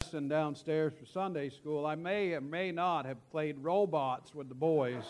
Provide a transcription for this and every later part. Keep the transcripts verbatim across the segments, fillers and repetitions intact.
lesson downstairs for Sunday school, I may or may not have played robots with the boys.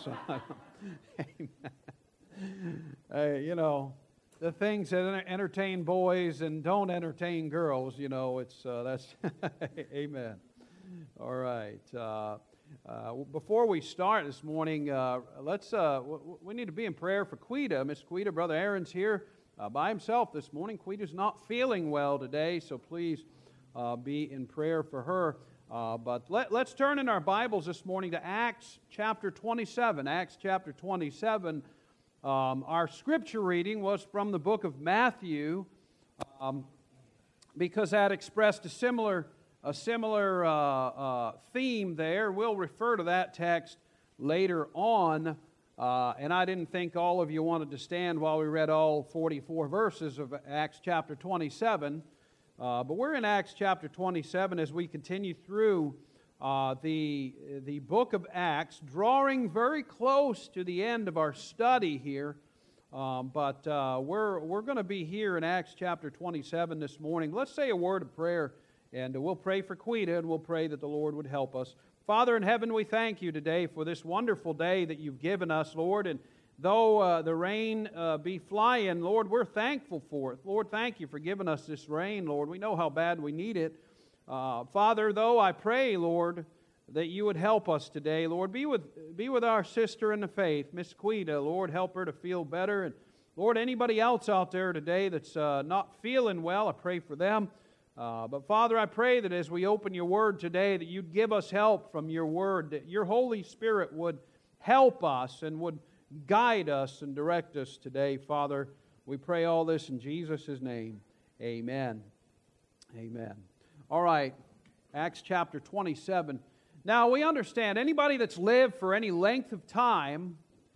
uh, you know, the things that entertain boys and don't entertain girls, you know, it's, uh, that's, amen. All right. Uh, uh, before we start this morning, uh, let's, uh, we need to be in prayer for Quita. Miss Quita, Brother Aaron's here uh, by himself this morning. Quita's not feeling well today, so please uh, be in prayer for her. Uh, but let, let's turn in our Bibles this morning to Acts chapter twenty-seven. Acts chapter twenty-seven. Um, our scripture reading was from the book of Matthew, um, because that expressed a similar a similar uh, uh, theme there. We'll refer to that text later on, uh, and I didn't think all of you wanted to stand while we read all forty-four verses of Acts chapter twenty-seven, uh, but we're in Acts chapter twenty-seven as we continue through uh, the, the book of Acts, drawing very close to the end of our study here. Um, but uh, we're, we're going to be here in Acts chapter twenty-seven this morning. Let's say a word of prayer, and we'll pray for Quita, and we'll pray that the Lord would help us. Father in heaven, we thank you today for this wonderful day that you've given us, Lord. And though uh, the rain uh, be flying, Lord, we're thankful for it. Lord, thank you for giving us this rain, Lord. We know how bad we need it. Uh, Father, though I pray, Lord, that you would help us today, Lord. Be with, be with our sister in the faith, Miss Quita. Lord, help her to feel better. And Lord, anybody else out there today that's uh, not feeling well, I pray for them. Uh, but Father, I pray that as we open your word today, that you'd give us help from your word, that your Holy Spirit would help us and would guide us and direct us today, Father. We pray all this in Jesus' name. Amen. Amen. All right, Acts chapter twenty-seven. Now, we understand, anybody that's lived for any length of time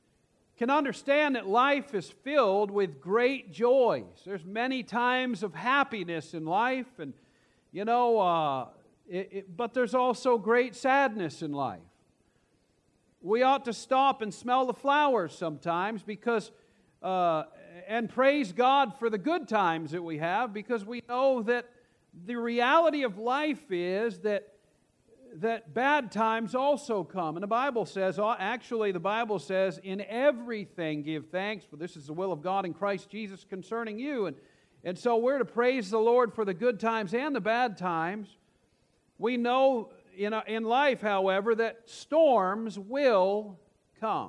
can understand that life is filled with great joys. There's many times of happiness in life, and, you know, uh, it, it, but there's also great sadness in life. We ought to stop and smell the flowers sometimes because, uh, and praise God for the good times that we have, because we know that the reality of life is that that bad times also come. And the Bible says, actually the Bible says, in everything give thanks, for this is the will of God in Christ Jesus concerning you. And, and so we're to praise the Lord for the good times and the bad times. We know in, in life, however, that storms will come.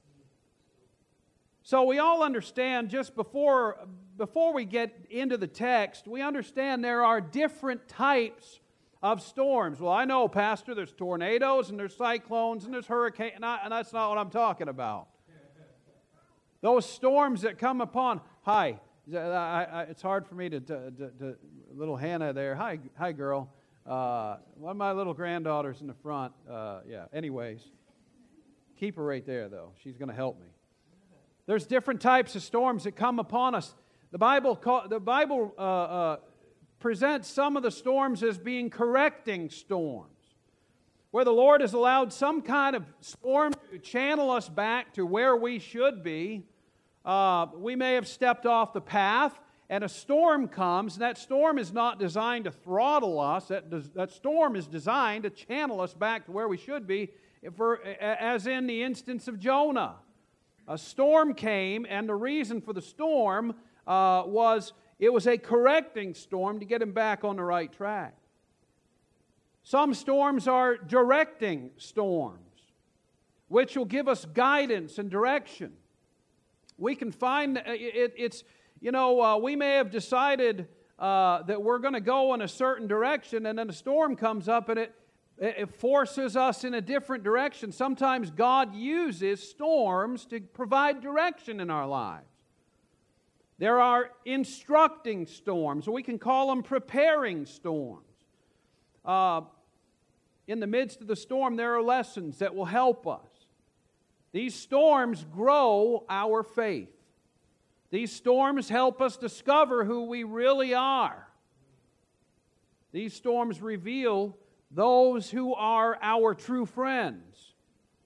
So we all understand, just before, before we get into the text, we understand there are different types of storms. Well, I know, Pastor, there's tornadoes and there's cyclones and there's hurricanes, and, and that's not what I'm talking about. Those storms that come upon, hi, I, I, it's hard for me to, to, to, to little Hannah there, hi, hi girl. Uh, one of my little granddaughters in the front, uh, yeah, anyways. Keep her right there, though. She's going to help me. There's different types of storms that come upon us. The Bible, call, the Bible, uh, uh, presents some of the storms as being correcting storms, where the Lord has allowed some kind of storm to channel us back to where we should be. Uh, we may have stepped off the path, and a storm comes, and that storm is not designed to throttle us. That, does, that storm is designed to channel us back to where we should be, for, as in the instance of Jonah. A storm came, and the reason for the storm uh, was it was a correcting storm to get him back on the right track. Some storms are directing storms, which will give us guidance and direction. We can find it, it's, you know, uh, we may have decided uh, that we're going to go in a certain direction, and then a storm comes up and it, it forces us in a different direction. Sometimes God uses storms to provide direction in our lives. There are instructing storms, or we can call them preparing storms. Uh, in the midst of the storm, there are lessons that will help us. These storms grow our faith. These storms help us discover who we really are. These storms reveal those who are our true friends.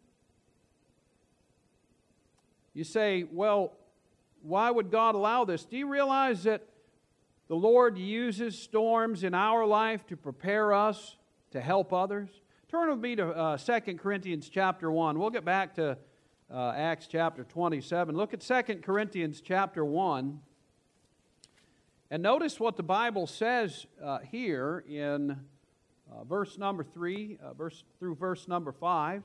You say, well, why would God allow this? Do you realize that the Lord uses storms in our life to prepare us to help others? Turn with me to uh, Second Corinthians chapter one. We'll get back to uh, Acts chapter twenty-seven. Look at Second Corinthians chapter one. And notice what the Bible says uh, here in uh, verse number three, uh, verse through verse number five.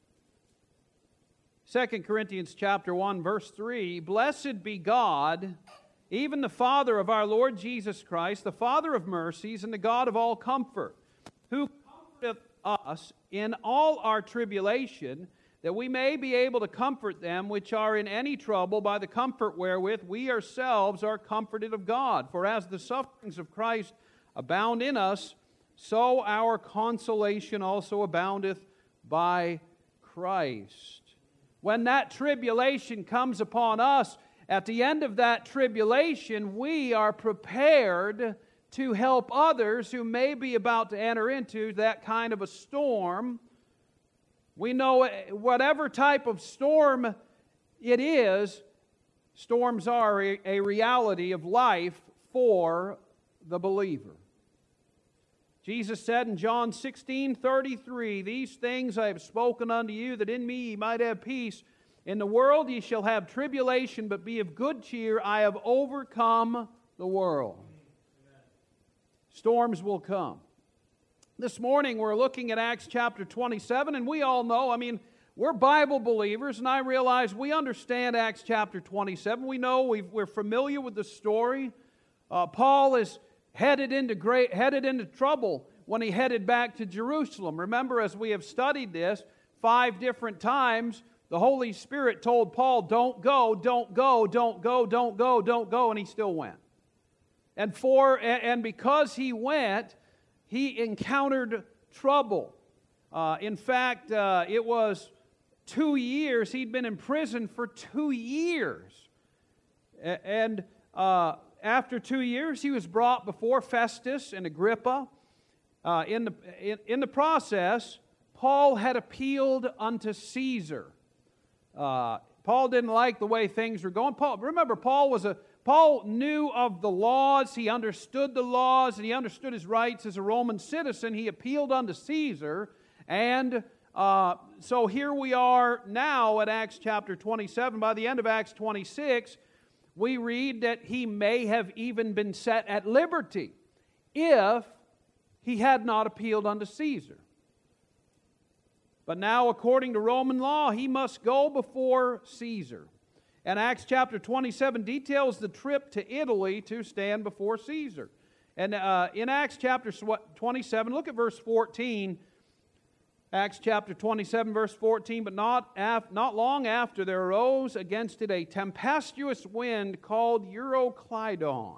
Second Corinthians chapter one, verse three. Blessed be God, even the Father of our Lord Jesus Christ, the Father of mercies and the God of all comfort, who comforteth us in all our tribulation, that we may be able to comfort them which are in any trouble by the comfort wherewith we ourselves are comforted of God. For as the sufferings of Christ abound in us, so our consolation also aboundeth by Christ. When that tribulation comes upon us, at the end of that tribulation, we are prepared to help others who may be about to enter into that kind of a storm. We know whatever type of storm it is, storms are a, a reality of life for the believer. Jesus said in John sixteen thirty-three, These things I have spoken unto you, that in me ye might have peace. In the world ye shall have tribulation, but be of good cheer. I have overcome the world. Storms will come. This morning we're looking at Acts chapter twenty-seven, and we all know, I mean, we're Bible believers, and I realize we understand Acts chapter twenty-seven. We know, we've, we're familiar with the story. Uh, Paul is headed into great, headed into trouble when he headed back to Jerusalem. Remember, as we have studied this five different times, the Holy Spirit told Paul, don't go, don't go, don't go, don't go, don't go, and he still went. And for and because he went, he encountered trouble. Uh, in fact, uh, it was two years. He'd been in prison for two years. And uh, after two years, he was brought before Festus and Agrippa. Uh, in, the, in, in the process, Paul had appealed unto Caesar. Uh, Paul didn't like the way things were going. Paul, remember, Paul was a Paul knew of the laws, he understood the laws, and he understood his rights as a Roman citizen. He appealed unto Caesar, and uh, so here we are now at Acts chapter twenty-seven. By the end of Acts twenty-six, we read that he may have even been set at liberty if he had not appealed unto Caesar. But now, according to Roman law, he must go before Caesar. And Acts chapter twenty-seven details the trip to Italy to stand before Caesar. And uh, in Acts chapter twenty-seven, look at verse fourteen. Acts chapter twenty-seven, verse fourteen. But not, af- not long after there arose against it a tempestuous wind called Euroclydon.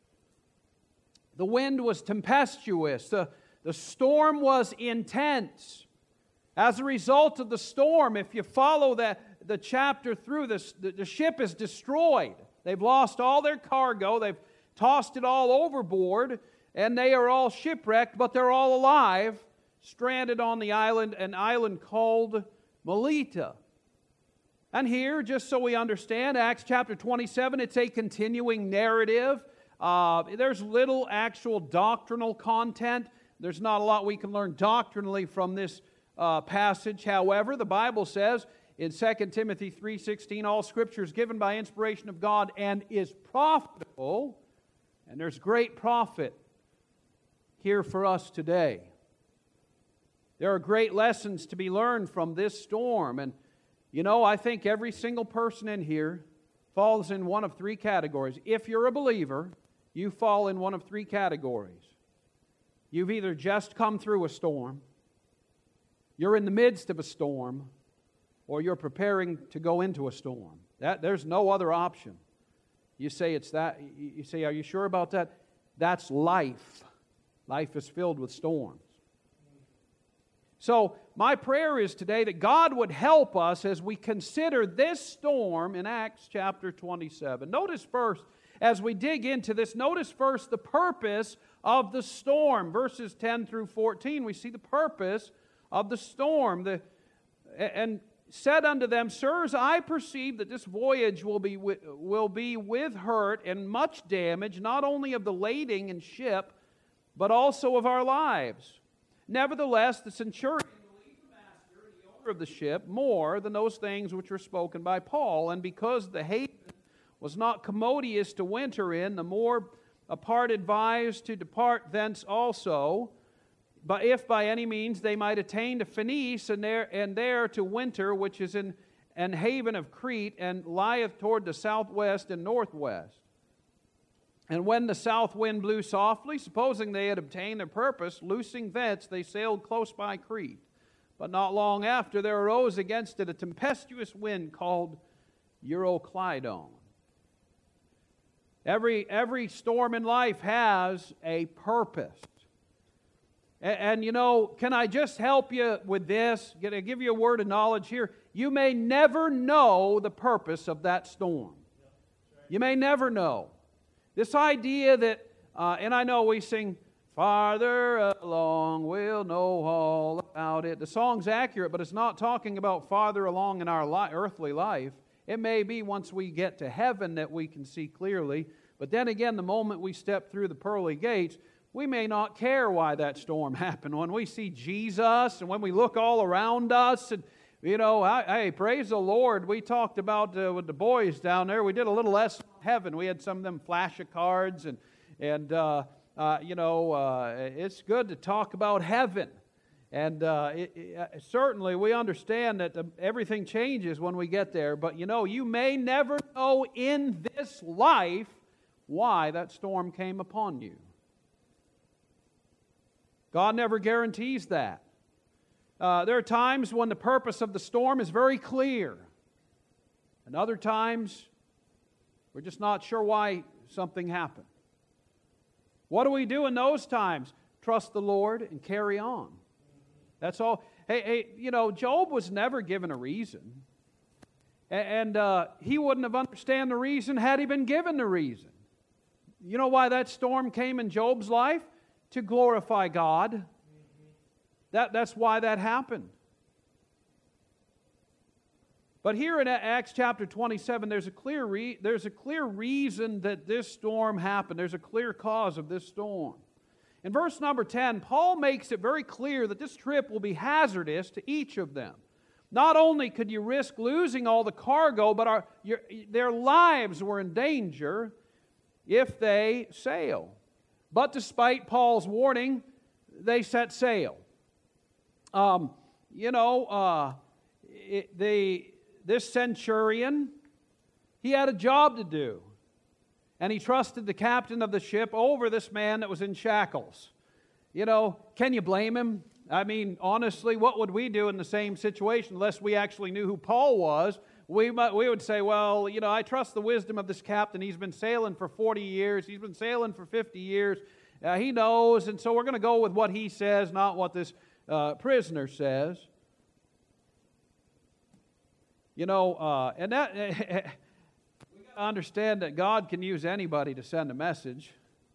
The wind was tempestuous. The, the storm was intense. As a result of the storm, if you follow that, the chapter through, this, the, the ship is destroyed. They've lost all their cargo. They've tossed it all overboard, and they are all shipwrecked, but they're all alive, stranded on the island, an island called Melita. And here, just so we understand, Acts chapter twenty-seven, it's a continuing narrative. Uh, there's little actual doctrinal content. There's not a lot we can learn doctrinally from this uh, passage. However, the Bible says in Second Timothy three sixteen, all Scripture is given by inspiration of God and is profitable. And there's great profit here for us today. There are great lessons to be learned from this storm. And, you know, I think every single person in here falls in one of three categories. If you're a believer, you fall in one of three categories. You've either just come through a storm, you're in the midst of a storm, or you're preparing to go into a storm. That, there's no other option. You say it's that. You say, are you sure about that? That's life. Life is filled with storms. So my prayer is today that God would help us as we consider this storm in Acts chapter twenty-seven. Notice first, as we dig into this, notice first the purpose of the storm. Verses ten through fourteen, we see the purpose of the storm. The, and said unto them, Sirs, I perceive that this voyage will be, will be with hurt and much damage, not only of the lading and ship, but also of our lives. Nevertheless, the centurion believed the master, the owner of the ship, more than those things which were spoken by Paul. And because the haven was not commodious to winter in, the more apart advised to depart thence also. But if by any means they might attain to Phoenice, and there, and there to winter, which is in an haven of Crete, and lieth toward the southwest and northwest. And when the south wind blew softly, supposing they had obtained their purpose, loosing thence, they sailed close by Crete. But not long after, there arose against it a tempestuous wind called Euroclydon. Every, every storm in life has a purpose. And, and you know, can I just help you with this? Can I give you a word of knowledge here? You may never know the purpose of that storm. You may never know. This idea that, uh, and I know we sing, farther along, we'll know all about it. The song's accurate, but it's not talking about farther along in our li- earthly life. It may be once we get to heaven that we can see clearly. But then again, the moment we step through the pearly gates, we may not care why that storm happened. When we see Jesus and when we look all around us, and you know, I, hey, praise the Lord. We talked about uh, with the boys down there. We did a little less heaven. We had some of them flashcards, and and uh, uh, you know, uh, it's good to talk about heaven. And uh, it, it, certainly we understand that the, everything changes when we get there. But you know, you may never know in this life why that storm came upon you. God never guarantees that. Uh, there are times when the purpose of the storm is very clear. And other times, we're just not sure why something happened. What do we do in those times? Trust the Lord and carry on. That's all. Hey, hey, you know, Job was never given a reason. And uh, he wouldn't have understood the reason had he been given the reason. You know why that storm came in Job's life? To glorify God. That, that's why that happened. But here in Acts chapter twenty-seven, there's a clear re- there's a clear reason that this storm happened. There's a clear cause of this storm. In verse number ten, Paul makes it very clear that this trip will be hazardous to each of them. Not only could you risk losing all the cargo, but our, your, their lives were in danger if they sail. But despite Paul's warning, they set sail. Um, you know, uh, it, the, this centurion, he had a job to do. And he trusted the captain of the ship over this man that was in shackles. You know, can you blame him? I mean, honestly, what would we do in the same situation unless we actually knew who Paul was? We might, we would say, well, you know, I trust the wisdom of this captain. He's been sailing for forty years. He's been sailing for fifty years. Uh, he knows, and so we're going to go with what he says, not what this uh, prisoner says. You know, uh, and that we got to understand that God can use anybody to send a message.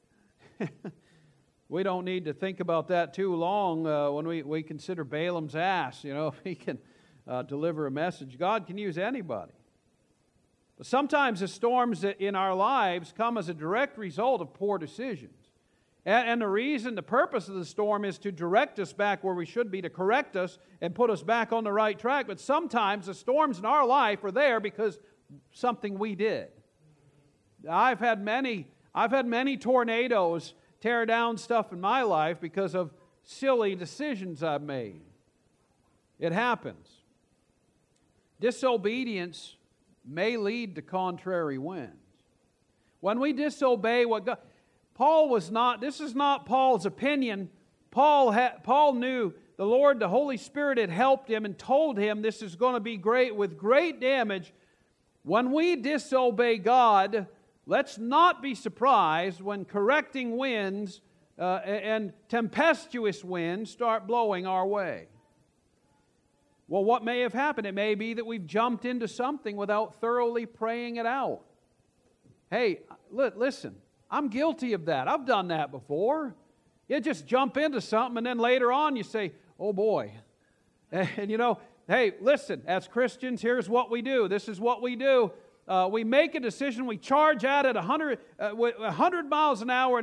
We don't need to think about that too long uh, when we, we consider Balaam's ass. You know, if he can uh, deliver a message, God can use anybody. But sometimes the storms in our lives come as a direct result of poor decisions. And, and the reason, the purpose of the storm is to direct us back where we should be, to correct us and put us back on the right track. But sometimes the storms in our life are there because something we did. I've had many, I've had many tornadoes tear down stuff in my life because of silly decisions I've made. It happens. Disobedience may lead to contrary winds. When we disobey what God... Paul was not, this is not Paul's opinion. Paul, ha, Paul knew the Lord, the Holy Spirit had helped him and told him this is going to be great with great damage. When we disobey God, let's not be surprised when correcting winds uh, and tempestuous winds start blowing our way. Well, what may have happened? It may be that we've jumped into something without thoroughly praying it out. Hey, li- listen, I'm guilty of that. I've done that before. You just jump into something and then later on you say, oh boy. And you know, hey, listen, as Christians, here's what we do. This is what we do. Uh, we make a decision, we charge at it one hundred, uh, one hundred miles an hour, and then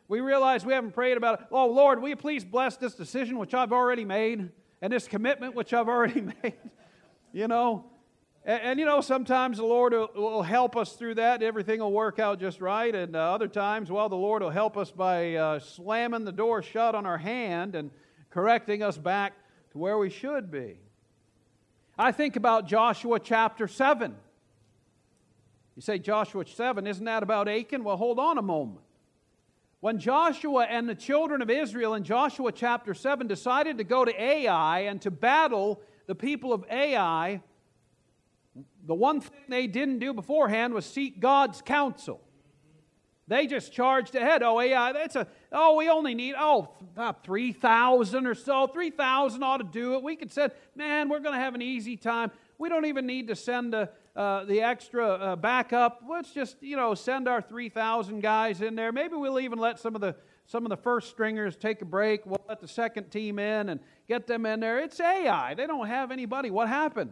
We realize we haven't prayed about it. Oh, Lord, will you please bless this decision which I've already made and this commitment which I've already made? You know, and, and you know, sometimes the Lord will, will help us through that. Everything will work out just right. And uh, other times, well, the Lord will help us by uh, slamming the door shut on our hand and correcting us back to where we should be. I think about Joshua chapter seven. You say, Joshua seven, isn't that about Achan? Well, hold on a moment. When Joshua and the children of Israel in Joshua chapter seven decided to go to Ai and to battle the people of Ai, the one thing they didn't do beforehand was seek God's counsel. They just charged ahead. Oh, Ai, that's a, oh, we only need, oh, about three thousand or so. three thousand ought to do it. We could say, man, we're going to have an easy time. We don't even need to send a, uh, the extra uh, backup. Let's just, you know, send our three thousand guys in there. Maybe we'll even let some of the some of the first stringers take a break. We'll let the second team in and get them in there. It's Ai. They don't have anybody. What happened?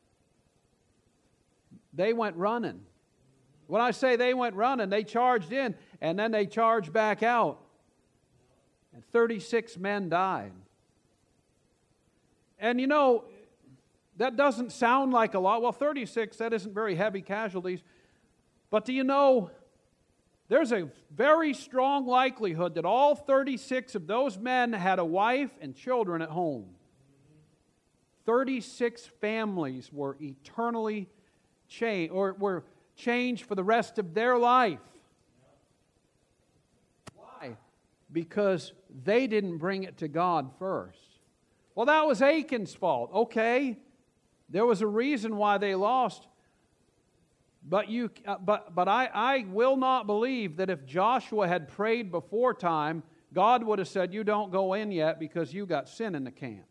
They went running. When I say they went running, they charged in and then they charged back out. And thirty-six men died. And you know, that doesn't sound like a lot. Well, thirty-six, that isn't very heavy casualties. But do you know, there's a very strong likelihood that all thirty-six of those men had a wife and children at home. thirty-six families were eternally changed, or were changed for the rest of their life. Why? Because they didn't bring it to God first. Well, that was Achan's fault. Okay, there was a reason why they lost. But you, uh, but but I, I will not believe that if Joshua had prayed before time, God would have said, "You don't go in yet because you got sin in the camp."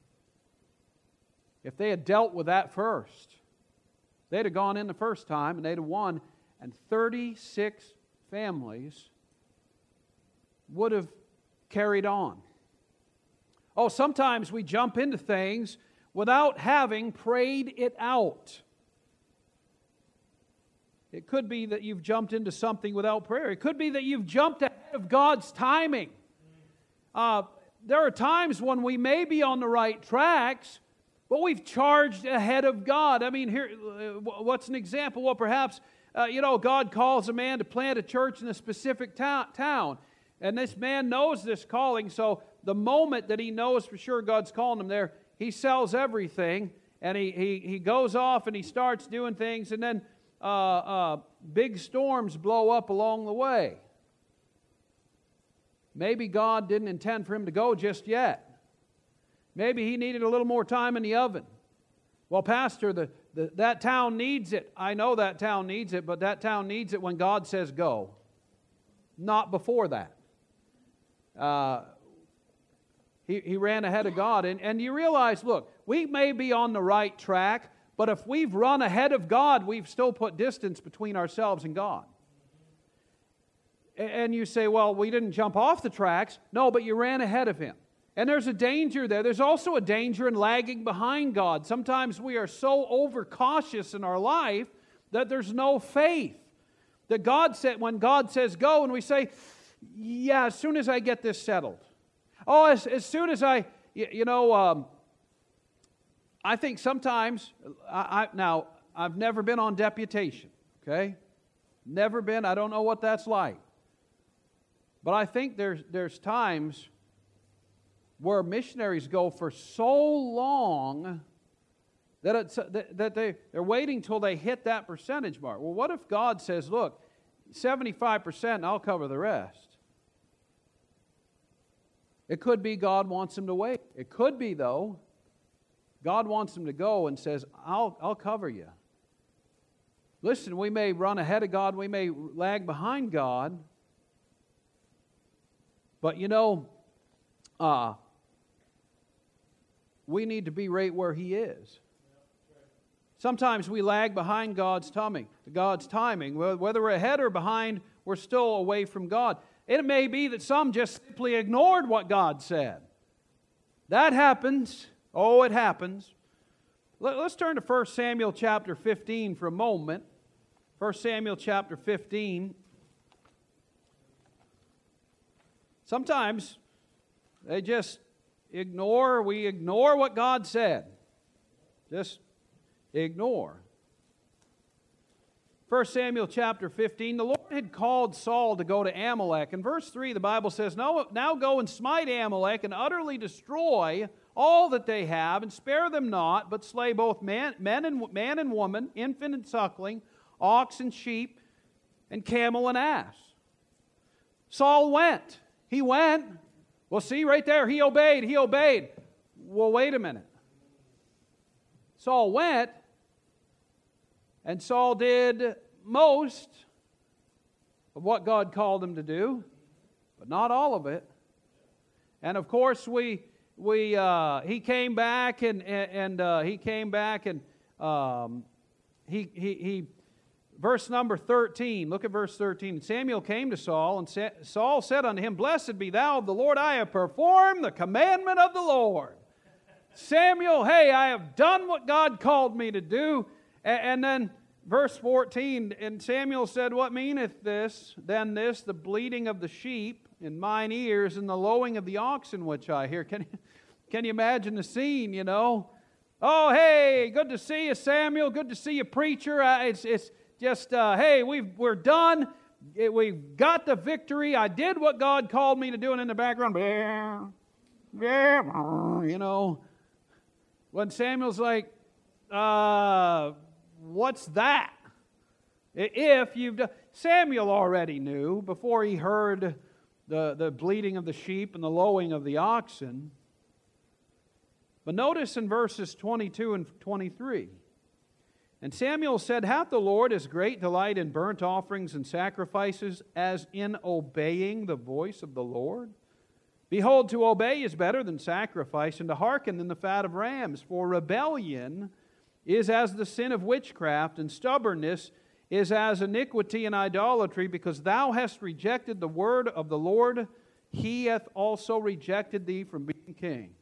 If they had dealt with that first, they'd have gone in the first time and they'd have won, and thirty-six families would have carried on. Oh, sometimes we jump into things without having prayed it out. It could be that you've jumped into something without prayer. It could be that you've jumped ahead of God's timing. Uh, there are times when we may be on the right tracks, but we've charged ahead of God. I mean, here, what's an example? Well, perhaps, uh, you know, God calls a man to plant a church in a specific ta- town. And this man knows this calling, so the moment that he knows for sure God's calling him there, he sells everything, and he, he, he goes off and he starts doing things, and then uh, uh, big storms blow up along the way. Maybe God didn't intend for him to go just yet. Maybe he needed a little more time in the oven. Well, Pastor, the, the, that town needs it. I know that town needs it, but that town needs it when God says go, not before that. Uh, he, he ran ahead of God. And, and you realize, look, we may be on the right track, but if we've run ahead of God, we've still put distance between ourselves and God. And you say, well, we didn't jump off the tracks. No, but you ran ahead of Him. And there's a danger there. There's also a danger in lagging behind God. Sometimes we are so overcautious in our life that there's no faith. That God said, when God says go, and we say, yeah, as soon as I get this settled. Oh, as, as soon as I, you, you know, um, I think sometimes, I, I, now, I've never been on deputation, okay? Never been. I don't know what that's like. But I think there's there's times where missionaries go for so long that it's, that, that they, they're waiting till they hit that percentage mark. Well, what if God says, look, seventy-five percent and I'll cover the rest? It could be God wants them to wait. It could be, though, God wants them to go and says, I'll, I'll cover you. Listen, we may run ahead of God, we may lag behind God, but you know, uh, we need to be right where He is. Sometimes we lag behind God's timing. God's timing. Whether we're ahead or behind, we're still away from God. It may be that some just simply ignored what God said. That happens. Oh, it happens. Let's turn to First Samuel chapter fifteen for a moment. First Samuel chapter fifteen. Sometimes they just ignore, we ignore what God said. Just ignore. First Samuel chapter fifteen, the Lord had called Saul to go to Amalek. In verse three, the Bible says, Now, now go and smite Amalek and utterly destroy all that they have, and spare them not, but slay both man, men and, man and woman, infant and suckling, ox and sheep, and camel and ass. Saul went. He went. Well, see right there, he obeyed, he obeyed. Well, wait a minute. Saul went, and Saul did most of what God called him to do, but not all of it. And of course, we we uh, he came back and and uh, he came back and um, he he he. Verse number thirteen. Look at verse thirteen. Samuel came to Saul, and Sa- Saul said unto him, Blessed be thou of the Lord. I have performed the commandment of the Lord. Samuel, hey, I have done what God called me to do. And then verse fourteen, and Samuel said, What meaneth this, then this, the bleating of the sheep in mine ears, and the lowing of the oxen which I hear? Can, can you imagine the scene, you know? Oh, hey, good to see you, Samuel. Good to see you, preacher. Uh, it's it's just, uh, hey, we've, we're done. It, we've got the victory. I did what God called me to do. And in the background, yeah, yeah, you know, when Samuel's like, uh, what's that? If you've done, Samuel already knew before he heard the, the bleating of the sheep and the lowing of the oxen. But notice in verses twenty-two and twenty-three. And Samuel said, Hath the Lord as great delight in burnt offerings and sacrifices as in obeying the voice of the Lord? Behold, to obey is better than sacrifice, and to hearken than the fat of rams. For rebellion is as the sin of witchcraft, and stubbornness is as iniquity and idolatry, because thou hast rejected the word of the Lord, he hath also rejected thee from being king.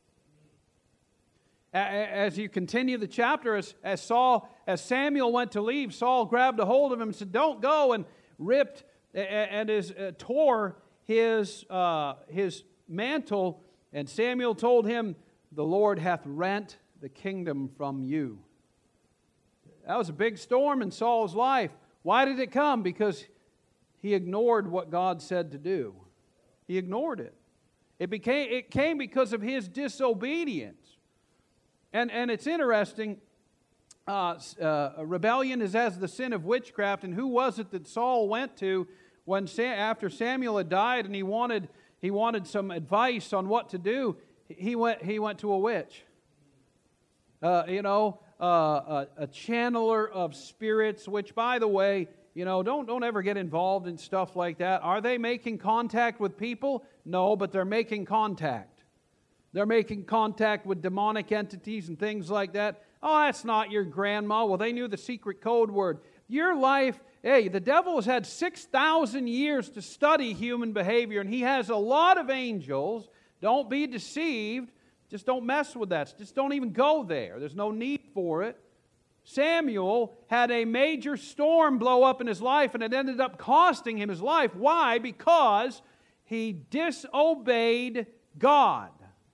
As you continue the chapter, as, as Saul, as Samuel went to leave, Saul grabbed a hold of him and said, Don't go, and ripped and his, uh, tore his, uh, his mantle. And Samuel told him, The Lord hath rent the kingdom from you. That was a big storm in Saul's life. Why did it come? Because he ignored what God said to do. He ignored it. It became it came because of his disobedience. And and it's interesting, uh, uh, rebellion is as the sin of witchcraft. And who was it that Saul went to when Sam, after Samuel had died and he wanted he wanted some advice on what to do? He went he went to a witch. Uh, you know, uh, a, a channeler of spirits. Which, by the way, you know, don't don't ever get involved in stuff like that. Are they making contact with people? No, but they're making contact. They're making contact with demonic entities and things like that. Oh, that's not your grandma. Well, they knew the secret code word. Your life, hey, the devil has had six thousand years to study human behavior, and he has a lot of angels. Don't be deceived. Just don't mess with that. Just don't even go there. There's no need for it. Samuel had a major storm blow up in his life, and it ended up costing him his life. Why? Because he disobeyed God.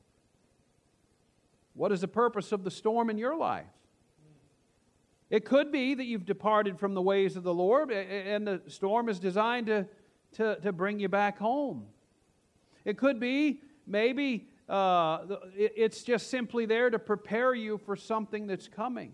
What is the purpose of the storm in your life? It could be that you've departed from the ways of the Lord, and the storm is designed to, to, to bring you back home. It could be maybe uh, it's just simply there to prepare you for something that's coming.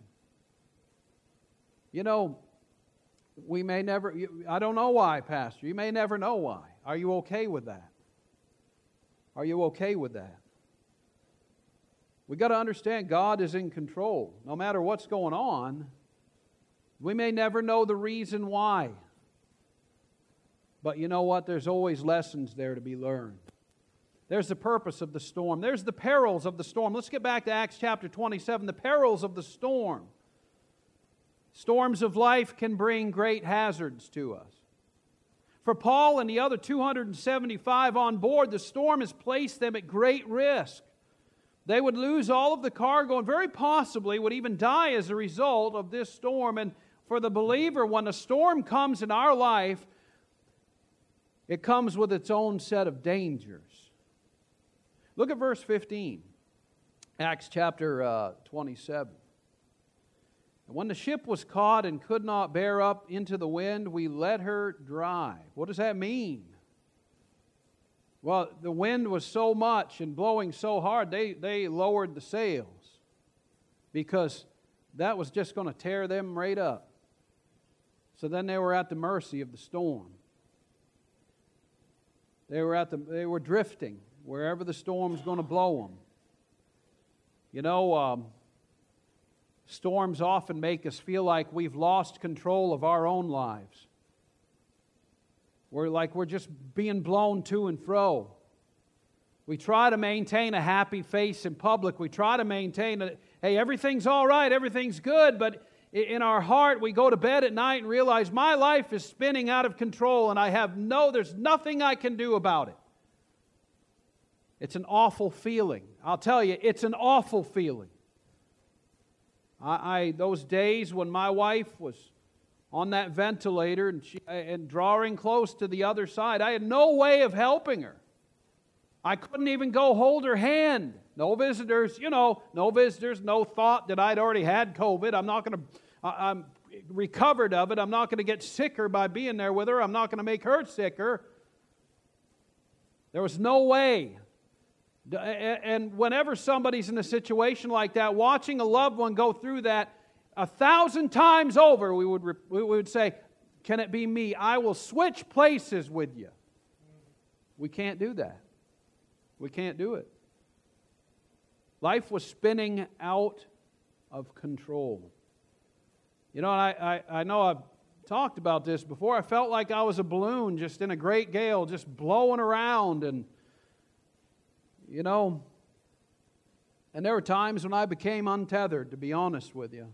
You know, we may never, I don't know why, Pastor. You may never know why. Are you okay with that? Are you okay with that? We've got to understand God is in control. No matter what's going on, we may never know the reason why. But you know what? There's always lessons there to be learned. There's the purpose of the storm. There's the perils of the storm. Let's get back to Acts chapter twenty-seven. The perils of the storm. Storms of life can bring great hazards to us. For Paul and the other two hundred seventy-five on board, the storm has placed them at great risk. They would lose all of the cargo and very possibly would even die as a result of this storm. And for the believer, when a storm comes in our life, it comes with its own set of dangers. Look at verse fifteen, Acts chapter uh, twenty-seven. And when the ship was caught and could not bear up into the wind, we let her drive. What does that mean? Well, the wind was so much and blowing so hard, they, they lowered the sails because that was just going to tear them right up. So then they were at the mercy of the storm. They were at the they were drifting wherever the storm's going to blow them. You know, um, storms often make us feel like we've lost control of our own lives. We're like we're just being blown to and fro. We try to maintain a happy face in public. We try to maintain that, hey, everything's all right, everything's good, but in our heart, we go to bed at night and realize my life is spinning out of control and I have no, there's nothing I can do about it. It's an awful feeling. I'll tell you, it's an awful feeling. I, I those days when my wife was on that ventilator and, she, and drawing close to the other side, I had no way of helping her. I couldn't even go hold her hand. No visitors, you know, no visitors, no thought that I'd already had COVID. I'm not going to, I'm recovered of it. I'm not going to get sicker by being there with her. I'm not going to make her sicker. There was no way. And whenever somebody's in a situation like that, watching a loved one go through that, a thousand times over, we would, we would say, can it be me? I will switch places with you. We can't do that. We can't do it. Life was spinning out of control. You know, I, I, I know I've talked about this before. I felt like I was a balloon just in a great gale, just blowing around. And, you know, and there were times when I became untethered, to be honest with you.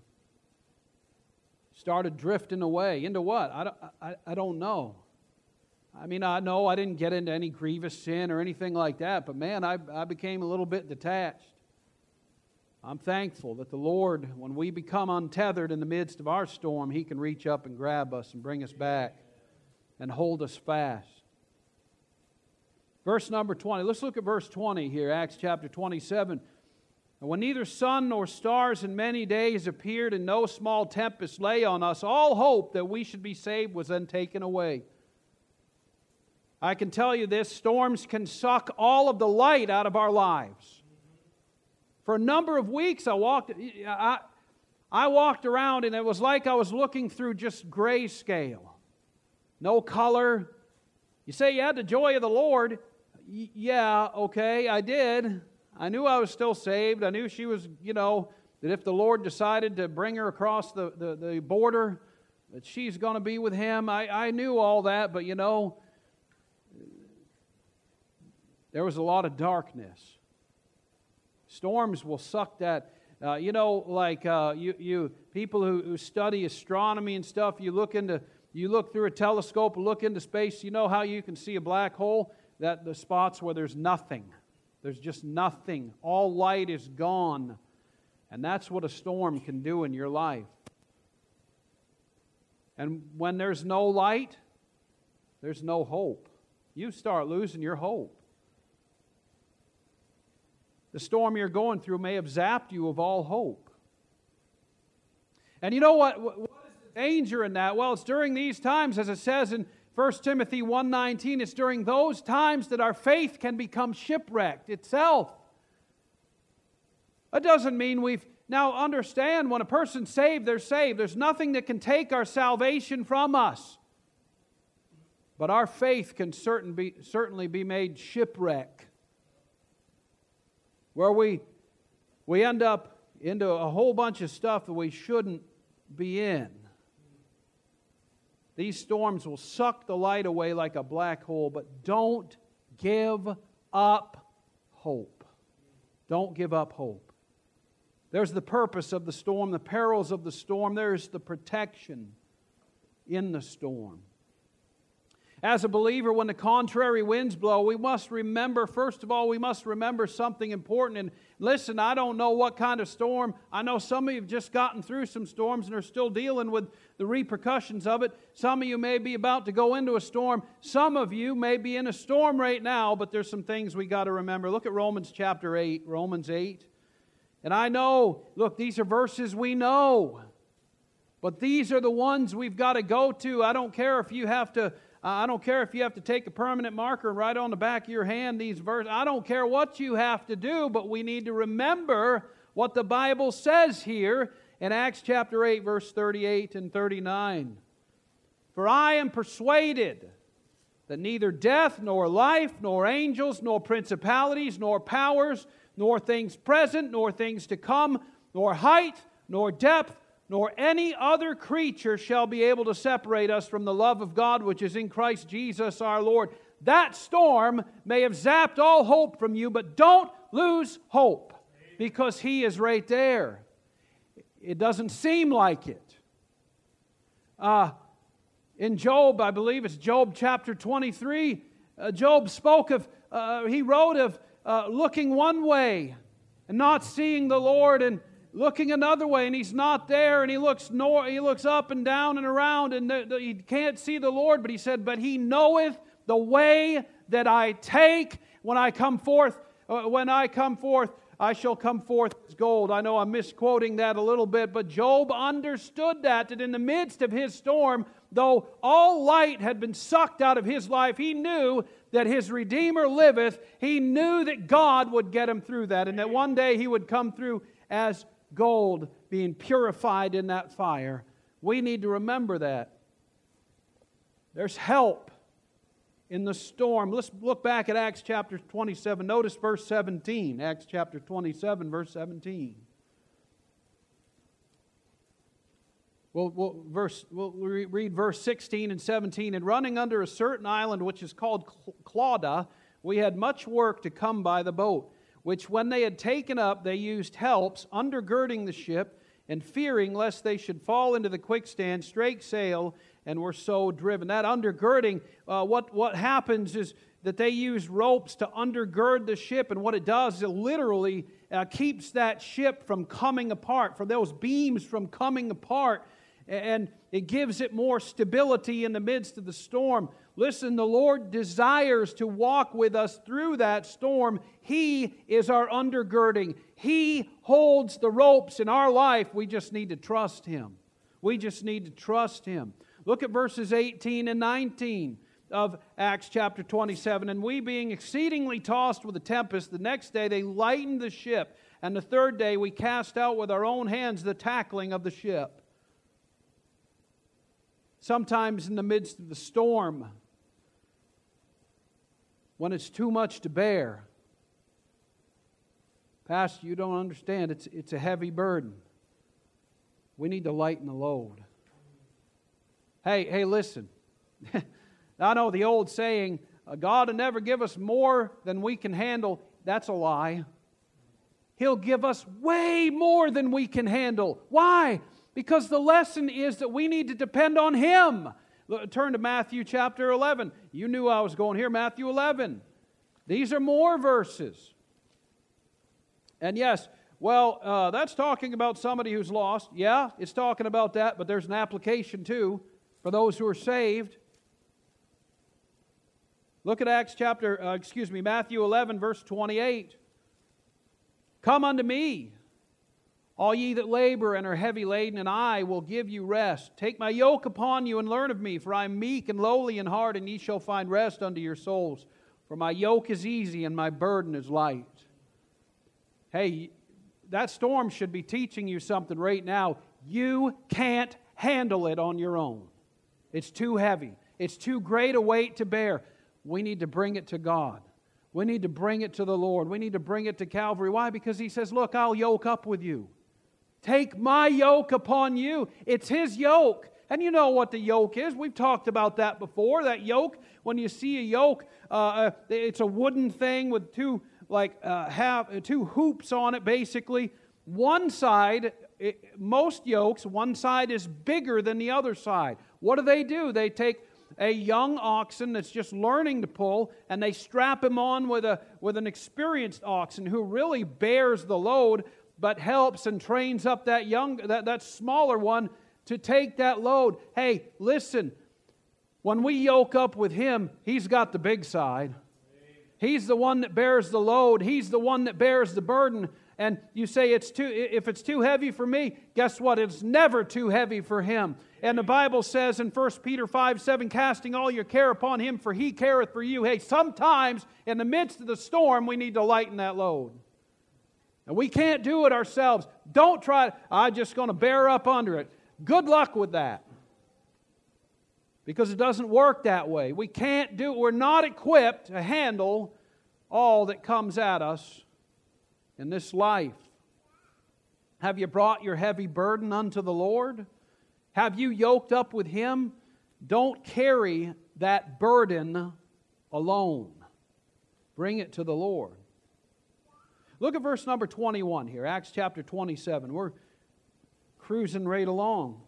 Started drifting away. Into what? I don't, I, I don't know. I mean, I know I didn't get into any grievous sin or anything like that, but man, I, I became a little bit detached. I'm thankful that the Lord, when we become untethered in the midst of our storm, He can reach up and grab us and bring us back and hold us fast. Verse number twenty. Let's look at verse twenty here, Acts chapter twenty-seven. And when neither sun nor stars in many days appeared and no small tempest lay on us, all hope that we should be saved was then taken away. I can tell you this, storms can suck all of the light out of our lives. For a number of weeks I walked I, I walked around and it was like I was looking through just grayscale. No color. You say you had the joy of the Lord. Y- yeah, okay, I did. I knew I was still saved. I knew she was, you know, that if the Lord decided to bring her across the, the, the border, that she's going to be with Him. I, I knew all that, but you know, there was a lot of darkness. Storms will suck that. Uh, you know, like uh, you, you people who, who study astronomy and stuff, you look into, you look through a telescope and look into space. You know how you can see a black hole? That the spots where there's nothing. There's just nothing. All light is gone. And that's what a storm can do in your life. And when there's no light, there's no hope. You start losing your hope. The storm you're going through may have zapped you of all hope. And you know what? What is the danger in that? Well, it's during these times, as it says in First Timothy one nineteen, it's during those times that our faith can become shipwrecked itself. That doesn't mean we've... Now understand, when a person's saved, they're saved. There's nothing that can take our salvation from us. But our faith can certain be, certainly be made shipwreck. Where we, we end up into a whole bunch of stuff that we shouldn't be in. These storms will suck the light away like a black hole, but don't give up hope. Don't give up hope. There's the purpose of the storm, the perils of the storm. There's the protection in the storm. As a believer, when the contrary winds blow, we must remember, first of all, we must remember something important. And listen, I don't know what kind of storm. I know some of you have just gotten through some storms and are still dealing with the repercussions of it. Some of you may be about to go into a storm. Some of you may be in a storm right now, but there's some things we got to remember. Look at Romans chapter eight, Romans eight. And I know, look, these are verses we know. But these are the ones we've got to go to. I don't care if you have to I don't care if you have to take a permanent marker and write on the back of your hand these verses. I don't care what you have to do, but we need to remember what the Bible says here in Acts chapter eight, verse thirty-eight and thirty-nine. For I am persuaded that neither death, nor life, nor angels, nor principalities, nor powers, nor things present, nor things to come, nor height, nor depth, nor any other creature shall be able to separate us from the love of God which is in Christ Jesus our Lord. That storm may have zapped all hope from you, but don't lose hope, because He is right there. It doesn't seem like it. Uh, in Job, I believe it's Job chapter twenty-three, uh, Job spoke of, uh, he wrote of uh, looking one way and not seeing the Lord, and looking another way, and He's not there, and he looks nor- he looks up and down and around, and the, the, he can't see the Lord, but he said, but He knoweth the way that I take. When I come forth, uh, when I come forth, I shall come forth as gold. I know I'm misquoting that a little bit, but Job understood that, that in the midst of his storm, though all light had been sucked out of his life, he knew that his Redeemer liveth. He knew that God would get him through that, and that one day he would come through as gold, being purified in that fire. We need to remember that. There's help in the storm. Let's look back at Acts chapter twenty-seven. Notice verse seventeen. Acts chapter twenty-seven, verse seventeen. We'll, we'll, verse, we'll read verse sixteen and seventeen. And running under a certain island which is called Clauda, we had much work to come by the boat, which when they had taken up, they used helps, undergirding the ship, and fearing lest they should fall into the quicksand, strake sail, and were so driven. That undergirding, uh, what, what happens is that they use ropes to undergird the ship, and what it does is it literally uh, keeps that ship from coming apart, from those beams from coming apart, and it gives it more stability in the midst of the storm. Listen, the Lord desires to walk with us through that storm. He is our undergirding. He holds the ropes in our life. We just need to trust Him. We just need to trust Him. Look at verses eighteen and nineteen of Acts chapter twenty-seven. And we, being exceedingly tossed with a tempest, the next day they lightened the ship, and the third day we cast out with our own hands the tackling of the ship. Sometimes in the midst of the storm, when it's too much to bear, Pastor, you don't understand. It's, it's a heavy burden. We need to lighten the load. Hey, hey, listen. I know the old saying, God will never give us more than we can handle. That's a lie. He'll give us way more than we can handle. Why? Because the lesson is that we need to depend on Him. Turn to Matthew chapter eleven. You knew I was going here. Matthew eleven. These are more verses. And yes, well, uh, that's talking about somebody who's lost. Yeah, it's talking about that, but there's an application too for those who are saved. Look at Acts chapter, uh, excuse me, Matthew eleven, verse twenty-eight. Come unto me, all ye that labor and are heavy laden, and I will give you rest. Take my yoke upon you and learn of me, for I am meek and lowly in heart, and ye shall find rest unto your souls. For my yoke is easy and my burden is light. Hey, that storm should be teaching you something right now. You can't handle it on your own. It's too heavy. It's too great a weight to bear. We need to bring it to God. We need to bring it to the Lord. We need to bring it to Calvary. Why? Because He says, look, I'll yoke up with you. Take my yoke upon you. It's His yoke. And you know what the yoke is. We've talked about that before. That yoke, when you see a yoke, uh, it's a wooden thing with two like uh, half, two hoops on it, basically. One side, it, most yokes, one side is bigger than the other side. What do they do? They take a young oxen that's just learning to pull, and they strap him on with a with an experienced oxen who really bears the load, but helps and trains up that young that, that smaller one to take that load. Hey, listen, when we yoke up with him, he's got the big side. He's the one that bears the load. He's the one that bears the burden. And you say, it's too. if it's too heavy for me, guess what? It's never too heavy for him. And the Bible says in First Peter five seven, casting all your care upon him, for he careth for you. Hey, sometimes in the midst of the storm, we need to lighten that load. And we can't do it ourselves. Don't try, I'm just going to bear up under it. Good luck with that. Because it doesn't work that way. We can't do, we're not equipped to handle all that comes at us in this life. Have you brought your heavy burden unto the Lord? Have you yoked up with Him? Don't carry that burden alone. Bring it to the Lord. Look at verse number twenty-one here, Acts chapter twenty-seven. We're cruising right along.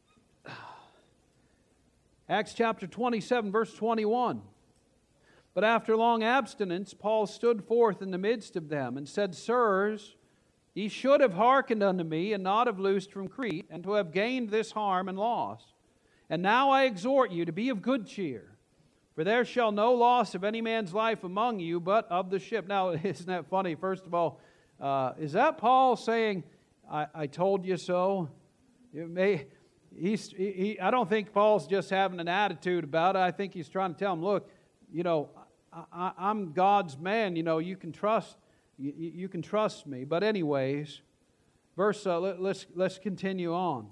Acts chapter twenty-seven, verse twenty-one. But after long abstinence, Paul stood forth in the midst of them and said, Sirs, ye should have hearkened unto me, and not have loosed from Crete, and to have gained this harm and loss. And now I exhort you to be of good cheer, for there shall no loss of any man's life among you, but of the ship. Now, isn't that funny? First of all, uh, is that Paul saying, I, I told you so? It may, he's, he, I don't think Paul's just having an attitude about it. I think he's trying to tell him, look, you know, I, I'm God's man. You know, you can trust, you, you can trust me. But anyways, verse. Uh, let, let's let's continue on.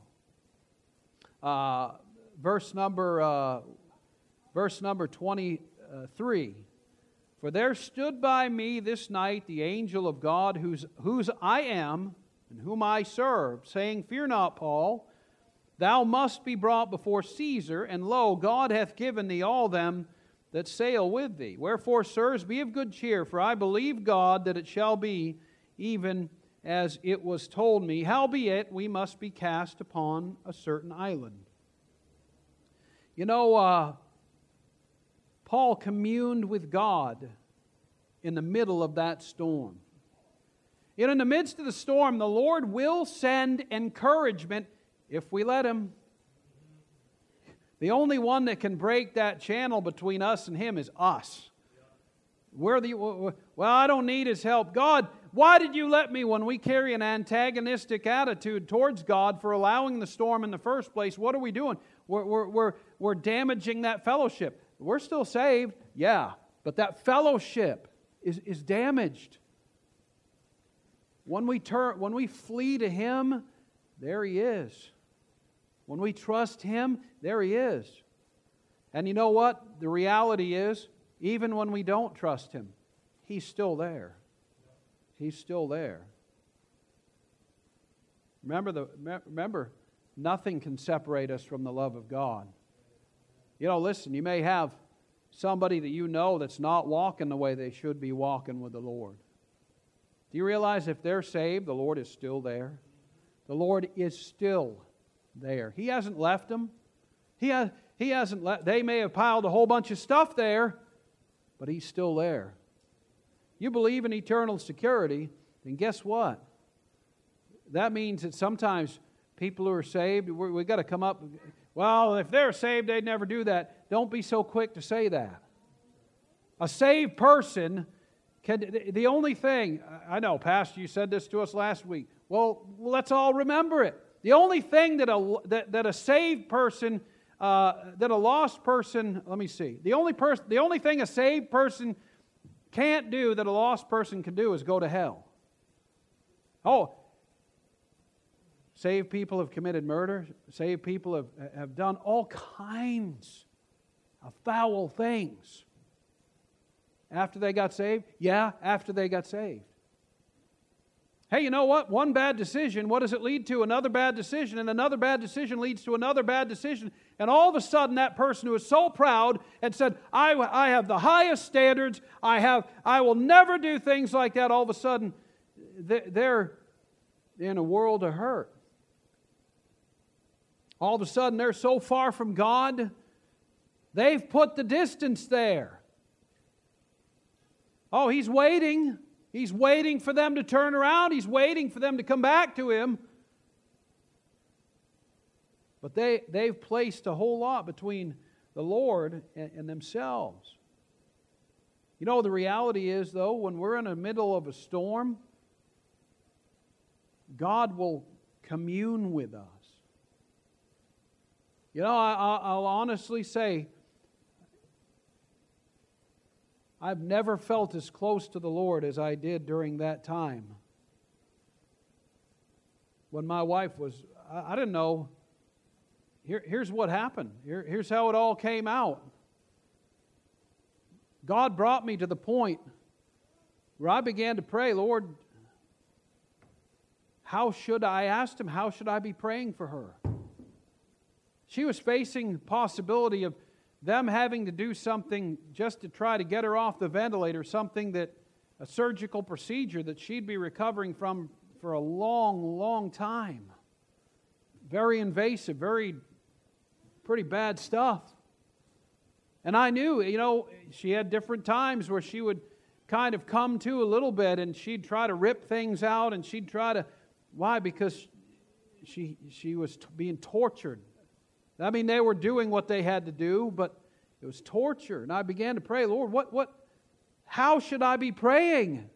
Uh, verse number uh, verse number twenty-three. For there stood by me this night the angel of God, whose whose I am and whom I serve, saying, Fear not, Paul. Thou must be brought before Caesar, and lo, God hath given thee all them that sail with thee. Wherefore, sirs, be of good cheer, for I believe God that it shall be even as it was told me. Howbeit, we must be cast upon a certain island. You know, uh, Paul communed with God in the middle of that storm. Yet in the midst of the storm, the Lord will send encouragement if we let Him. The only one that can break that channel between us and Him is us. We're the, well, I don't need His help. God, why did you let me, when we carry an antagonistic attitude towards God for allowing the storm in the first place, what are we doing? We're, we're, we're, we're damaging that fellowship. We're still saved, yeah, but that fellowship is, is damaged. When we turn, when we flee to Him, there He is. When we trust Him, there He is. And you know what? The reality is, even when we don't trust Him, He's still there. He's still there. Remember, the, remember, nothing can separate us from the love of God. You know, listen, you may have somebody that you know that's not walking the way they should be walking with the Lord. Do you realize if they're saved, the Lord is still there? The Lord is still there. He hasn't left them. He, has, he hasn't let, they may have piled a whole bunch of stuff there, but He's still there. You believe in eternal security, then guess what? That means that sometimes people who are saved, we've got to come up, well, if they're saved, they'd never do that. Don't be so quick to say that. A saved person can, the only thing, I know, Pastor, you said this to us last week. Well, let's all remember it. The only thing that a, that, that a saved person, uh, that a lost person, let me see. The only person, the only thing a saved person can't do that a lost person can do is go to hell. Oh, saved people have committed murder. Saved people have, have done all kinds of foul things. After they got saved? Yeah, after they got saved. Hey, you know what? One bad decision, what does it lead to? Another bad decision, and another bad decision leads to another bad decision. And all of a sudden, that person who is so proud and said, I, I have the highest standards, I have, I will never do things like that, all of a sudden, they're in a world of hurt. All of a sudden, they're so far from God, They've put the distance there. Oh, He's waiting. He's waiting for them to turn around. He's waiting for them to come back to Him. But they, they've placed a whole lot between the Lord and, and themselves. You know, the reality is, though, when we're in the middle of a storm, God will commune with us. You know, I, I'll honestly say, I've never felt as close to the Lord as I did during that time. When my wife was, I, I didn't know, here, here's what happened. Here, here's how it all came out. God brought me to the point where I began to pray, Lord, how should I, I asked Him, how should I be praying for her? She was facing the possibility of them having to do something just to try to get her off the ventilator, something that, a surgical procedure that she'd be recovering from for a long, long time. Very invasive, very, pretty bad stuff. And I knew, you know, she had different times where she would kind of come to a little bit and she'd try to rip things out and she'd try to, why? Because she, she was t- being tortured. I mean, they were doing what they had to do, but it was torture. And I began to pray, Lord, what, what, how should I be praying?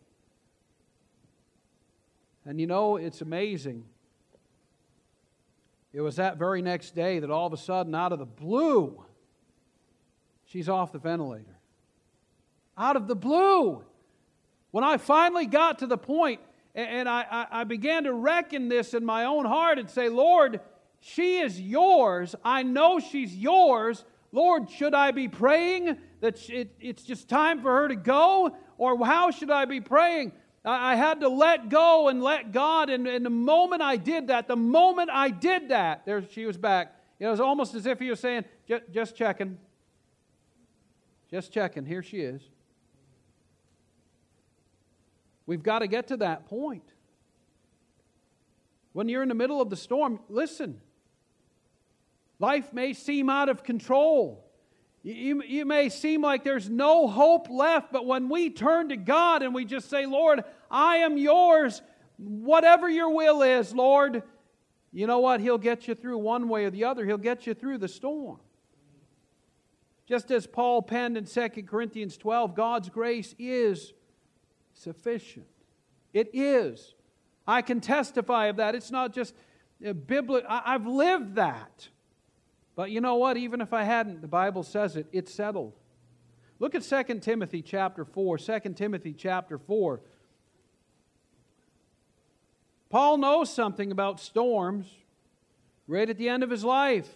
And you know, it's amazing. It was that very next day that all of a sudden, out of the blue, she's off the ventilator. Out of the blue. When I finally got to the point, and I, I began to reckon this in my own heart and say, Lord, she is yours. I know she's yours. Lord, should I be praying that it, it's just time for her to go? Or how should I be praying? I, I had to let go and let God. And, and the moment I did that, the moment I did that, there she was back. It was almost as if He was saying, just checking. Just checking. Here she is. We've got to get to that point. When you're in the middle of the storm, listen. Life may seem out of control. You, you may seem like there's no hope left, but when we turn to God and we just say, Lord, I am yours, whatever your will is, Lord, you know what? He'll get you through one way or the other. He'll get you through the storm. Just as Paul penned in Second Corinthians twelve, God's grace is sufficient. It is. I can testify of that. It's not just biblical. I've lived that. But you know what? Even if I hadn't, the Bible says it. It's settled. Look at Second Timothy chapter four. Second Timothy chapter four. Paul knows something about storms. Right at the end of his life,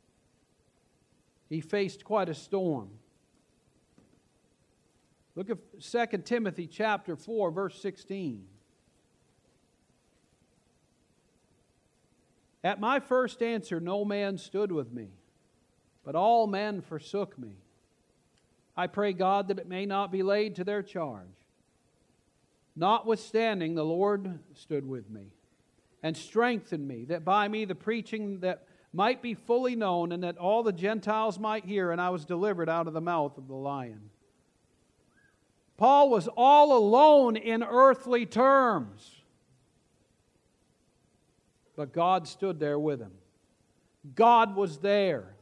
he faced quite a storm. Look at Second Timothy chapter four, verse sixteen. At my first answer, no man stood with me, but all men forsook me. I pray God that it may not be laid to their charge. Notwithstanding, the Lord stood with me and strengthened me, that by me the preaching that might be fully known, and that all the Gentiles might hear, and I was delivered out of the mouth of the lion. Paul was all alone in earthly terms. But God stood there with him. God was there.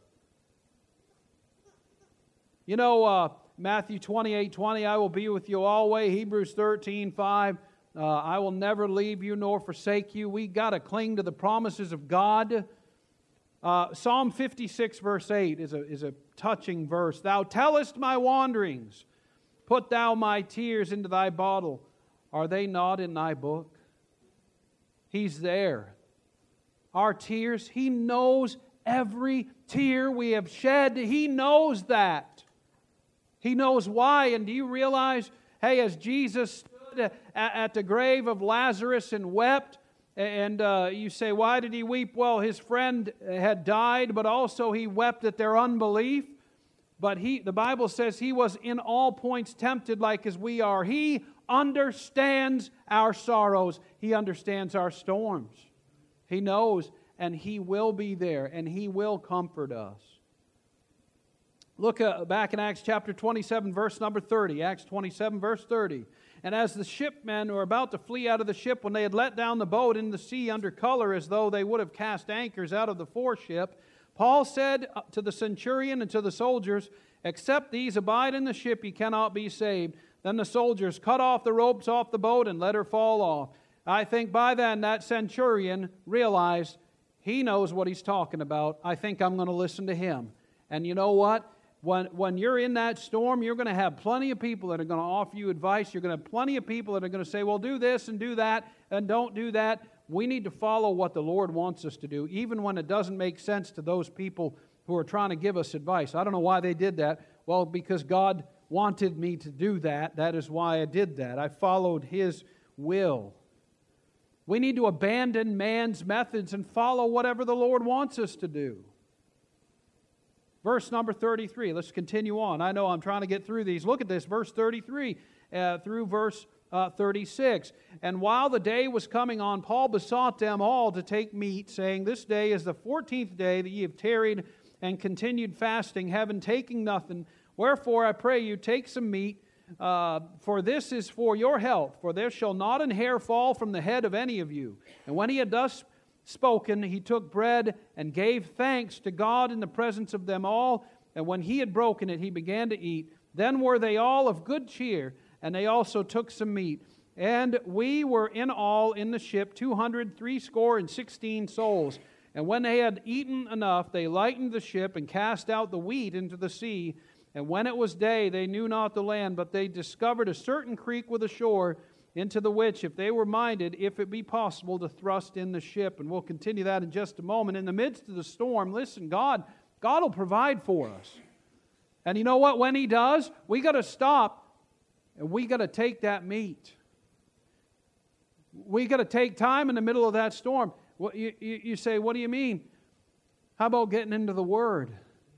You know, uh, Matthew twenty-eight twenty, I will be with you always. Hebrews thirteen five, uh, I will never leave you nor forsake you. We got to cling to the promises of God. Uh, Psalm fifty-six verse eight is a, is a touching verse. Thou tellest my wanderings. Put thou my tears into thy bottle. Are they not in thy book? He's there. Our tears, He knows every tear we have shed. He knows that. He knows why. And do you realize, hey, as Jesus stood at the grave of Lazarus and wept, and uh, you say, why did He weep? Well, his friend had died, but also He wept at their unbelief. But he, the Bible says He was in all points tempted like as we are. He understands our sorrows. He understands our storms. He knows, and He will be there, and He will comfort us. Look uh, back in Acts chapter twenty-seven, verse number thirty. Acts twenty-seven, verse thirty. And as the shipmen were about to flee out of the ship, when they had let down the boat in the sea under color, as though they would have cast anchors out of the foreship, Paul said to the centurion and to the soldiers, "Except these abide in the ship, ye cannot be saved." Then the soldiers cut off the ropes off the boat and let her fall off. I think by then that centurion realized he knows what he's talking about. I think I'm going to listen to him. And you know what? When, when you're in that storm, you're going to have plenty of people that are going to offer you advice. You're going to have plenty of people that are going to say, well, do this and do that and don't do that. We need to follow what the Lord wants us to do, even when it doesn't make sense to those people who are trying to give us advice. I don't know why they did that. Well, because God wanted me to do that. That is why I did that. I followed His will. We need to abandon man's methods and follow whatever the Lord wants us to do. Verse number thirty-three. Let's continue on. I know I'm trying to get through these. Look at this, verse thirty-three uh, through verse uh, thirty-six. And while the day was coming on, Paul besought them all to take meat, saying, "This day is the fourteenth day that ye have tarried and continued fasting, having taken nothing. Wherefore I pray you, take some meat, uh, for this is for your health. For there shall not an hair fall from the head of any of you." And when he had thus spoken, he took bread and gave thanks to God in the presence of them all. And when he had broken it, he began to eat. Then were they all of good cheer, and they also took some meat. And we were in all in the ship two hundred threescore and sixteen souls. And when they had eaten enough, they lightened the ship and cast out the wheat into the sea. And when it was day, they knew not the land, but they discovered a certain creek with a shore, into the which, if they were minded, if it be possible, to thrust in the ship. And we'll continue that in just a moment. In the midst of the storm, listen, God, God will provide for us. And you know what? When He does, we got to stop and we got to take that meat. We got to take time in the middle of that storm. What, you, you, you say, what do you mean? How about getting into the Word?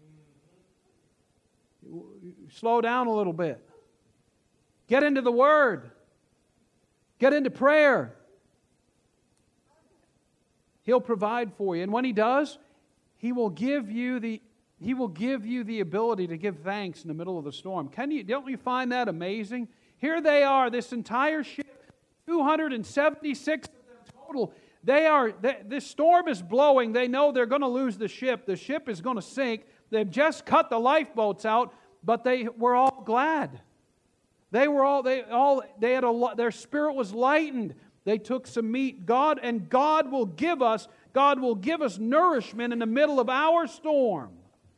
Slow down a little bit. Get into the Word. Get into prayer. He'll provide for you. And when He does, He will give you the He will give you the ability to give thanks in the middle of the storm. Can you don't you find that amazing? Here they are, this entire ship, two hundred seventy-six of them total. They are they, this storm is blowing. They know they're going to lose the ship. The ship is going to sink. They've just cut the lifeboats out, but they were all glad. They were all they all they had a their spirit was lightened. They took some meat. God and God will give us God will give us nourishment in the middle of our storm.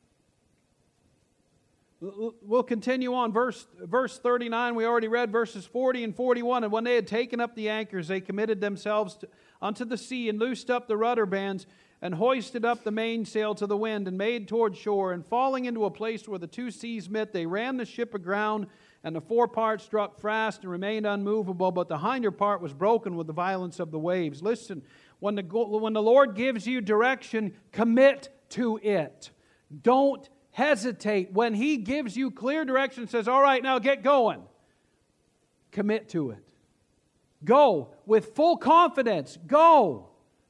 We'll continue on verse verse thirty-nine. We already read verses forty and forty-one. And when they had taken up the anchors, they committed themselves to, unto the sea and loosed up the rudder bands and hoisted up the mainsail to the wind and made toward shore. And falling into a place where the two seas met, they ran the ship aground. And the forepart struck fast and remained unmovable, but the hinder part was broken with the violence of the waves. Listen, when the, when the Lord gives you direction, commit to it. Don't hesitate. When He gives you clear direction, says, all right, now get going. Commit to it. Go with full confidence. Go.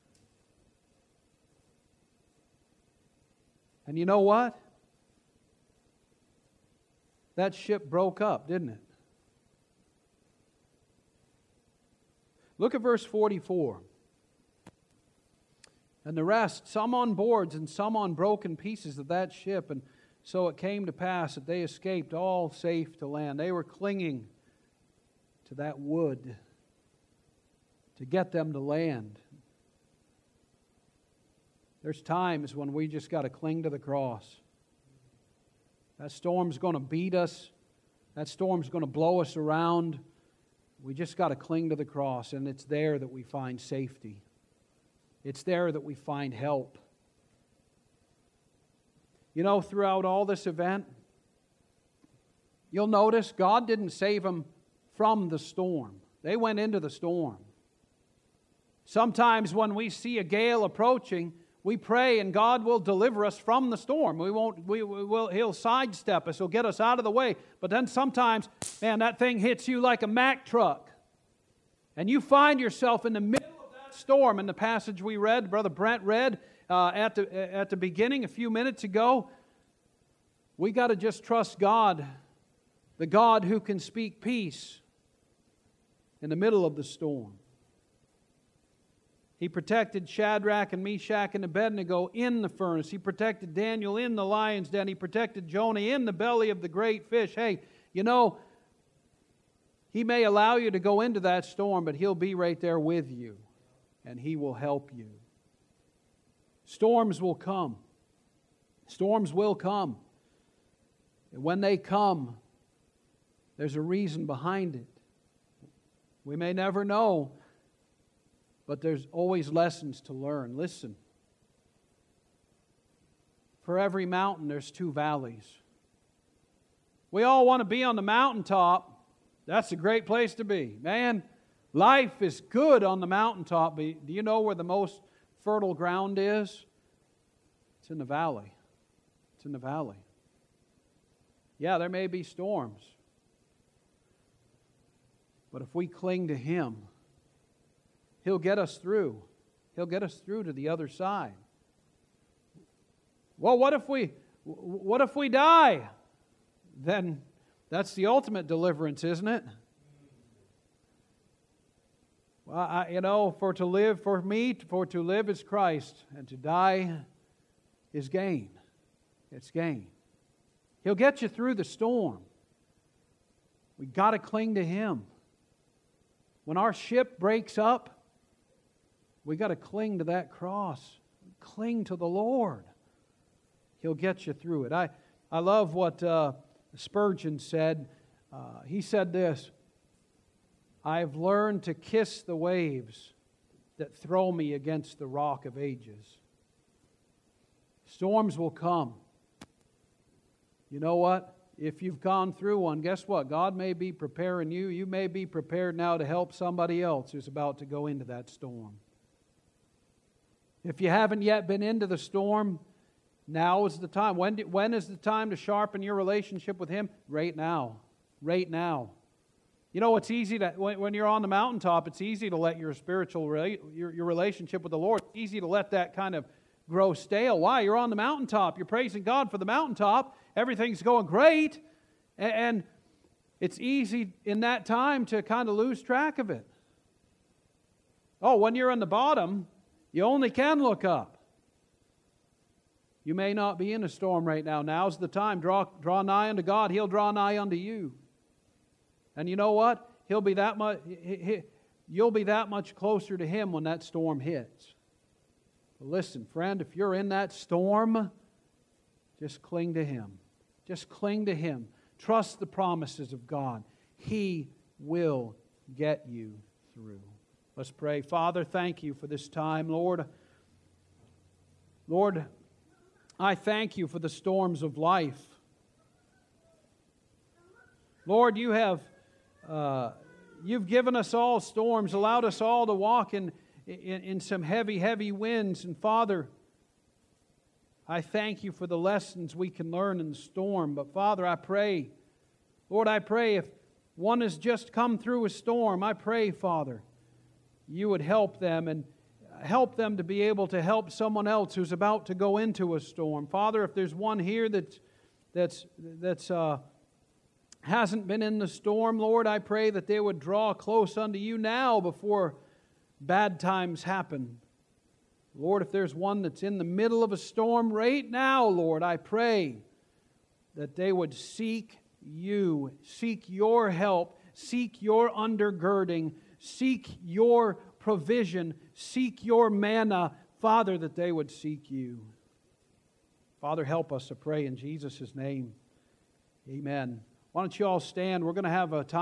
And you know what? That ship broke up, didn't it? Look at verse forty-four. And the rest, some on boards and some on broken pieces of that ship. And so it came to pass that they escaped all safe to land. They were clinging to that wood to get them to land. There's times when we just got to cling to the cross. That storm's going to beat us. That storm's going to blow us around. We just got to cling to the cross, and it's there that we find safety. It's there that we find help. You know, throughout all this event, you'll notice God didn't save them from the storm. They went into the storm. Sometimes when we see a gale approaching, we pray and God will deliver us from the storm. We won't, we will, He'll sidestep us. He'll get us out of the way. But then sometimes, man, that thing hits you like a Mack truck. And you find yourself in the middle of that storm. In the passage we read, Brother Brent read uh, at, the, at the beginning a few minutes ago, We got to just trust God, the God who can speak peace in the middle of the storm. He protected Shadrach and Meshach and Abednego in the furnace. He protected Daniel in the lion's den. He protected Jonah in the belly of the great fish. Hey, you know, He may allow you to go into that storm, but He'll be right there with you, and He will help you. Storms will come. Storms will come. And when they come, there's a reason behind it. We may never know, but there's always lessons to learn. Listen. For every mountain, there's two valleys. We all want to be on the mountaintop. That's a great place to be. Man, life is good on the mountaintop, but do you know where the most fertile ground is? It's in the valley. It's in the valley. Yeah, there may be storms. But if we cling to Him, He'll get us through. He'll get us through to the other side. Well, what if we what if we die? Then that's the ultimate deliverance, isn't it? Well, I, you know, for to live, for me, for to live is Christ, and to die is gain. It's gain. He'll get you through the storm. We got to cling to Him. When our ship breaks up, we got to cling to that cross. Cling to the Lord. He'll get you through it. I, I love what uh, Spurgeon said. Uh, he said this, I've learned to kiss the waves that throw me against the rock of ages. Storms will come. You know what? If you've gone through one, guess what? God may be preparing you. You may be prepared now to help somebody else who's about to go into that storm. If you haven't yet been into the storm, now is the time. When, do, when is the time to sharpen your relationship with Him? Right now. Right now. You know, it's easy to, when, when you're on the mountaintop, it's easy to let your spiritual, your, your relationship with the Lord, it's easy to let that kind of grow stale. Why? You're on the mountaintop. You're praising God for the mountaintop. Everything's going great. And, and it's easy in that time to kind of lose track of it. Oh, when you're on the bottom, you only can look up. You may not be in a storm right now. Now's the time. Draw, draw nigh unto God. He'll draw nigh unto you. And you know what? He'll be that much. He, he, you'll be that much closer to Him when that storm hits. But listen, friend, if you're in that storm, just cling to Him. Just cling to Him. Trust the promises of God. He will get you through. Let's pray. Father, thank You for this time, Lord. Lord, I thank You for the storms of life. Lord, You have uh, You've given us all storms, allowed us all to walk in, in, in some heavy, heavy winds. And Father, I thank You for the lessons we can learn in the storm. But Father, I pray, Lord, I pray if one has just come through a storm, I pray, Father, You would help them and help them to be able to help someone else who's about to go into a storm. Father, if there's one here that's that's that's uh, hasn't been in the storm, Lord, I pray that they would draw close unto You now before bad times happen. Lord, if there's one that's in the middle of a storm right now, Lord, I pray that they would seek You, seek Your help, seek Your undergirding, seek Your provision, seek Your manna, Father, that they would seek You. Father, help us to pray in Jesus' name. Amen. Why don't you all stand? We're going to have a time.